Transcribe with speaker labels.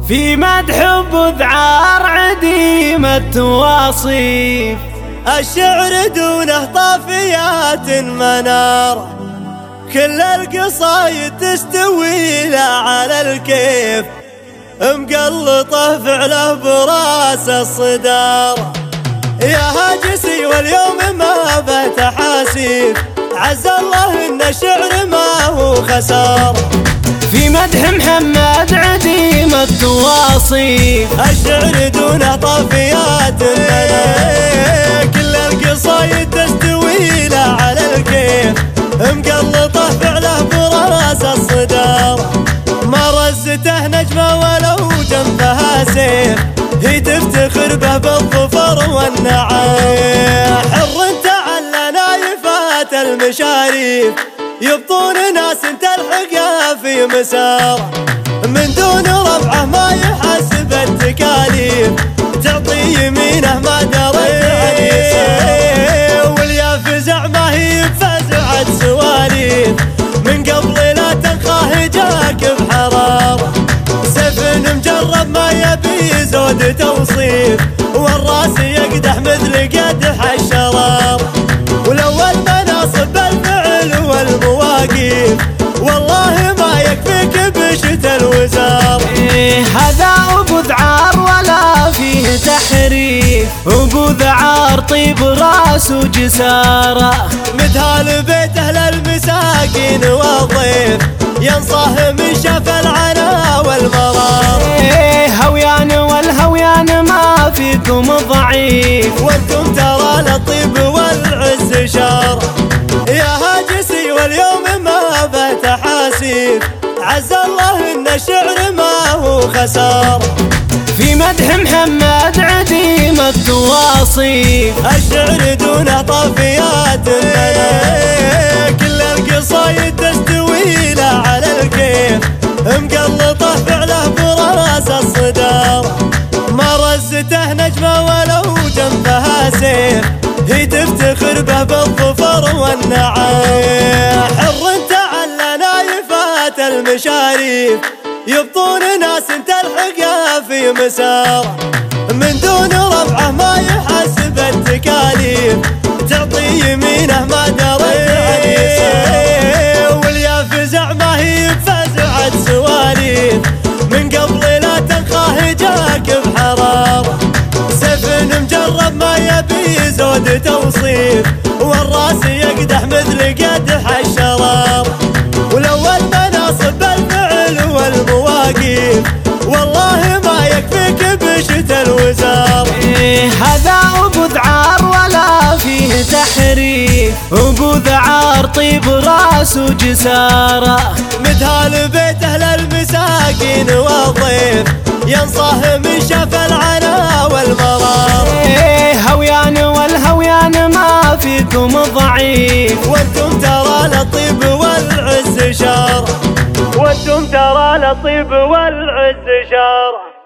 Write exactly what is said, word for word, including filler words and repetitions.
Speaker 1: في مدح بذعار عديم التواصيف،
Speaker 2: الشعر دونه طافيات منار، كل القصايد تستوي له على الكيف، مقلطه فعله براس الصدار. يا هاجسي واليوم ما به تحاسيف، عز الله ان الشعر ما هو خسار.
Speaker 1: في مدح محمد عديم التواصيف،
Speaker 2: الشعر دونه طافيات منار، كل القصايد تستوي له على الكيف، مقلطه فعله براس الصدار. ما رزته نجمه ولو جنبها سيف، هي تفتخر به بالظفر والنعام. حر تعلى نايفات المشاريف، يبطون ناس تلحقها في مسار، من دون رفعه ما يحسب التكاليف، تعطي يمينه ما درت عن يسار. واليا فزع ما هي بفزعة سواليف، من قبل لا تنخاه جاك بحرارة، سيف مجرب ما يبي زود توصيف، والراس يقدح مثل قدح الشرار. ولو المناصب بالفعل والمواقيف، والله ما يكفيك بشت الوزار.
Speaker 1: إيه هذا أبو ذعار ولا فيه تحريف، أبو ذعار طيب راس وجسارة،
Speaker 2: مدهال بيت أهل المساكين والضيف، ينصاه من شاف العنا والمرار.
Speaker 1: إيه هويان والهويان ما فيكم ضعيف،
Speaker 2: وانتم ترى للطيب والعز شار. يا هاجسي واليوم ما به تحاسيف، عز الله ان الشعر ما هو خسار.
Speaker 1: في مدح محمد عديم التواصيف،
Speaker 2: الشعر دونه طافيات منار، كل القصايد تستوي له على الكيف، مقلطه فعله براس الصدار. ما رزته نجمه ولو جنبها سيف، هي تفتخر به بالظفر والنعام. حر تعلى نايفات المشاريف، يبطون ناس تلحقها في مسار، من دون رفعه ما يحسب التكاليف، تعطي يمينه ما درت عن يسار. واليا فزع ما هي بفزعة سواليف، من قبل لا تنخاه جاك بحرارة، سيف مجرب ما يبي زود توصيف، والراس يقدح مثل قدح الشرار. ولو المناصب بالفعل والمواقيف، والله ما يكفيك بشت الوزار.
Speaker 1: إيه هذا أبو ذعار ولا فيه تحريف، أبو ذعار طيب راس وجسارة،
Speaker 2: مدهال بيت أهل المساكين والضيف، ينصاه من شاف العنا والمرار.
Speaker 1: إيه هويان والهويان ما فيكم ضعيف،
Speaker 2: وانتم ترى للطيب والعز شار. وانتم ترى للطيب والعز شار.